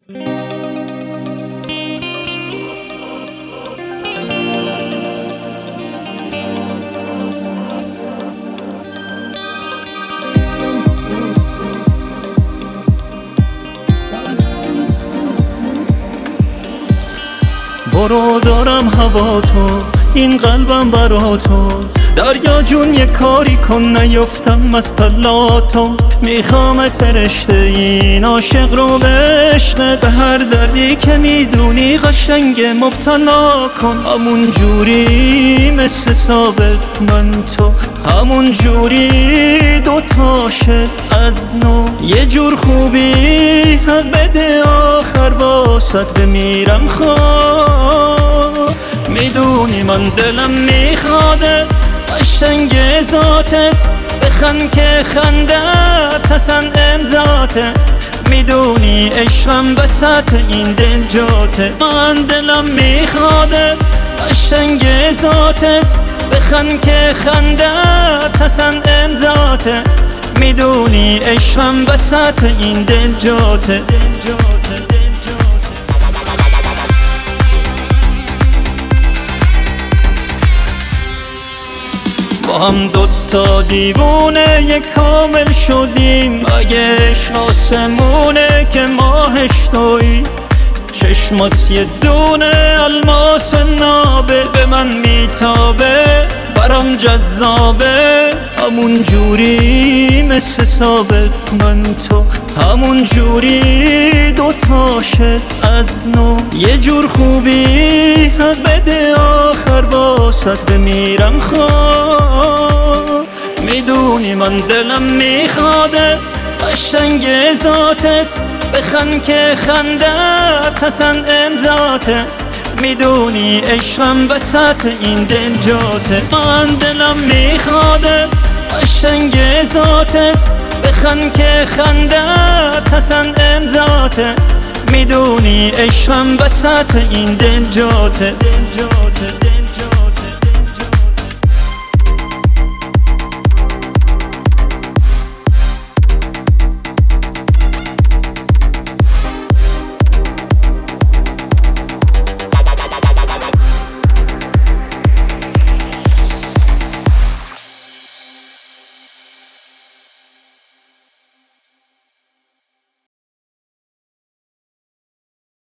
برو دارم هوا تو، این قلبم برا تو. دریا جون یه کاری کن نیفتم از پلاتو. میخوامت فرشته این عاشق رو به عشق، به هر دردی که میدونی قشنگ مبتلا کن. همون جوری مثل ثابت من تو، همون جوری دوتا شد از نو. یه جور خوبی حق بده آخر واسط بمیرم خواه. میدونی من دلم میخواده قشنگ ذاتت، بخند که خندت اصلا امضاته. میدونی عشقم بسط این دل جاته. من دلم میخواده قشنگ ذاتت، بخند که خندت اصلا امضاته. میدونی عشقم بسط این دل جاته. با هم دوتا دیوونه یک کامل شدیم. اگه عشق آسمونه که ماهش تویی، چشمات یه دونه الماس نابه به من میتابه، برام جذابه. همون جوری مثل ثابت من تو، همون جوری دوتا شد از نو. یه جور خوبی حق بده آخر واسط بمیرم خواه. میدونی من دلم میخواده قشنگ ذاتت، بخند که خندت اصلا امضاته. میدونی عشقم بسط این دل جاته. من دلم میخواده قشنگ ذاتت، بخند که خندت اصلا امضاته. میدونی عشقم بسط این دل جاته.